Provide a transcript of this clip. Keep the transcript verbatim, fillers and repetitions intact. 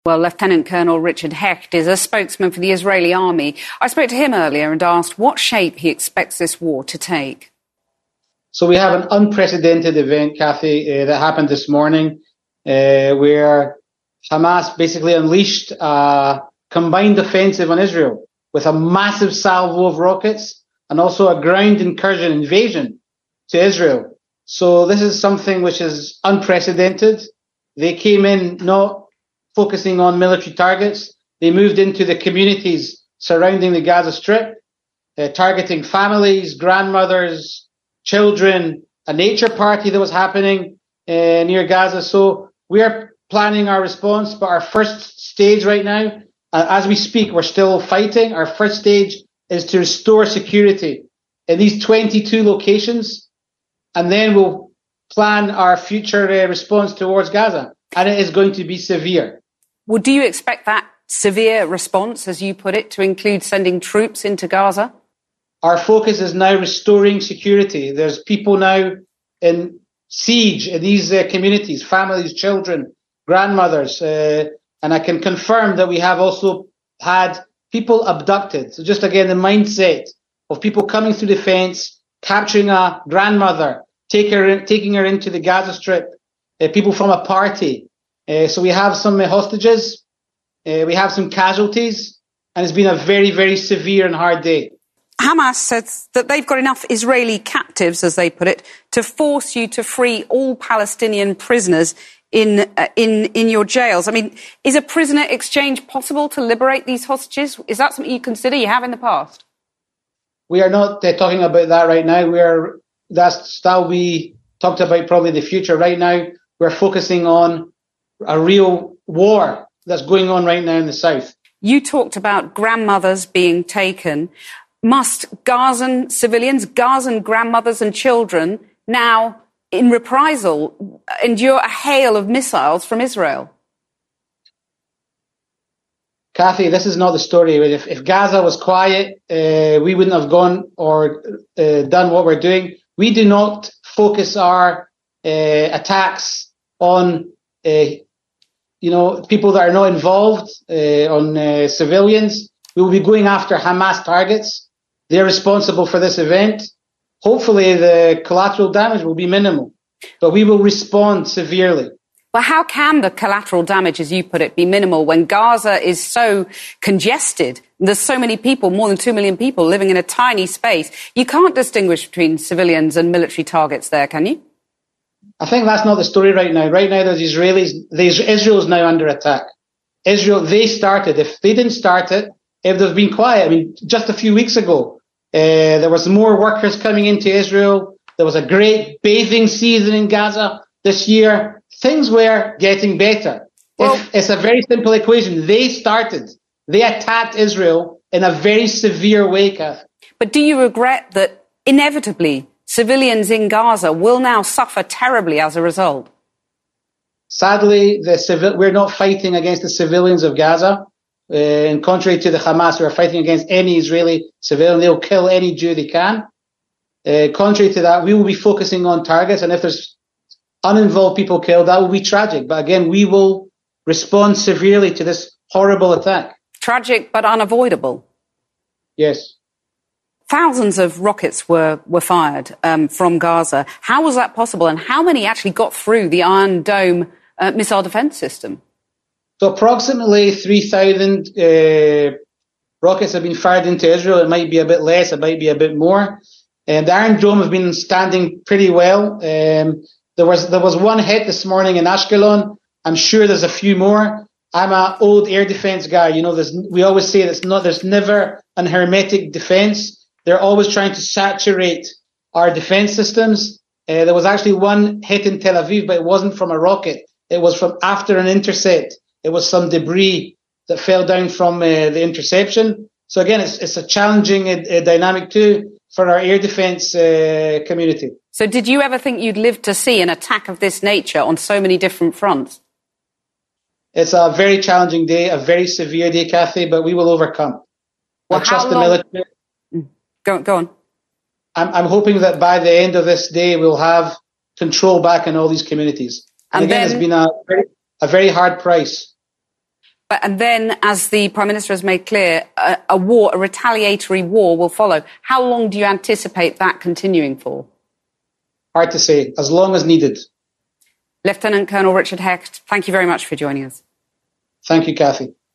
Well, Lieutenant Colonel Richard Hecht is a spokesman for the Israeli army. I spoke to him earlier and asked what shape he expects this war to take. So we have an unprecedented event, Kathy, uh, that happened this morning, uh, where Hamas basically unleashed a combined offensive on Israel with a massive salvo of rockets and also a ground incursion invasion to Israel. So this is something which is unprecedented. They came in not focusing on military targets. They moved into the communities surrounding the Gaza Strip, uh, targeting families, grandmothers, children, a nature party that was happening uh, near Gaza. So we are planning our response, but our first stage right now, uh, as we speak, we're still fighting. Our first stage is to restore security in these twenty-two locations, and then we'll plan our future uh, response towards Gaza, and it is going to be severe. Well, do you expect that severe response, as you put it, to include sending troops into Gaza? Our focus is now restoring security. There's people now in siege in these uh, communities, families, children, grandmothers, uh, and I can confirm that we have also had people abducted. So just again, the mindset of people coming through the fence, capturing a grandmother, take her in, taking her into the Gaza Strip, uh, people from a party. Uh, so we have some uh, hostages, uh, we have some casualties, and it's been a very, very severe and hard day. Hamas says that they've got enough Israeli captives, as they put it, to force you to free all Palestinian prisoners in uh, in in your jails. I mean, is a prisoner exchange possible to liberate these hostages? Is that something you consider? You have in the past? We are not uh, talking about that right now. We are that's that will be talked about probably in the future. Right now, we're focusing on a real war that's going on right now in the south. You talked about grandmothers being taken. Must Gazan civilians, Gazan grandmothers and children now, in reprisal, endure a hail of missiles from Israel? Kathy, this is not the story. If, if Gaza was quiet, uh, we wouldn't have gone or uh, done what we're doing. We do not focus our uh, attacks on uh, you know, people that are not involved, uh, on uh, civilians. We will be going after Hamas targets. They're responsible for this event. Hopefully the collateral damage will be minimal, but we will respond severely. Well, how can the collateral damage, as you put it, be minimal when Gaza is so congested? There's so many people, more than two million people living in a tiny space. You can't distinguish between civilians and military targets there, can you? I think that's not the story right now. Right now, there's Israelis. There's Israel is now under attack. Israel, they started. If they didn't start it, if they've been quiet, I mean, just a few weeks ago, uh, there was more workers coming into Israel. There was a great bathing season in Gaza this year. Things were getting better. Well, if, it's a very simple equation. They started. They attacked Israel in a very severe way, Kath. But do you regret that inevitably civilians in Gaza will now suffer terribly as a result? Sadly, the civil, we're not fighting against the civilians of Gaza. Uh, and contrary to the Hamas, we're fighting against any Israeli civilian. They'll kill any Jew they can. Uh, contrary to that, we will be focusing on targets. And if there's uninvolved people killed, that will be tragic. But again, we will respond severely to this horrible attack. Tragic, but unavoidable. Yes. Thousands of rockets were, were fired um, from Gaza. How was that possible, and how many actually got through the Iron Dome uh, missile defense system? So approximately three thousand uh, rockets have been fired into Israel. It might be a bit less, it might be a bit more. And the Iron Dome has been standing pretty well. Um, there was there was one hit this morning in Ashkelon. I'm sure there's a few more. I'm an old air defense guy. You know, there's, we always say there's not there's never an hermetic defense. They're always trying to saturate our defense systems. Uh, there was actually one hit in Tel Aviv, but it wasn't from a rocket. It was from after an intercept. It was some debris that fell down from uh, the interception. So again, it's, it's a challenging uh, dynamic too for our air defense uh, community. So did you ever think you'd live to see an attack of this nature on so many different fronts? It's a very challenging day, a very severe day, Kathy, but we will overcome. Well, I trust how the long... military. Go, go on. I'm, I'm hoping that by the end of this day, we'll have control back in all these communities. And, and again, then, it's been a very, a very hard price. But, and then, as the Prime Minister has made clear, a, a war, a retaliatory war will follow. How long do you anticipate that continuing for? Hard to say. As long as needed. Lieutenant Colonel Richard Hecht, thank you very much for joining us. Thank you, Cathy.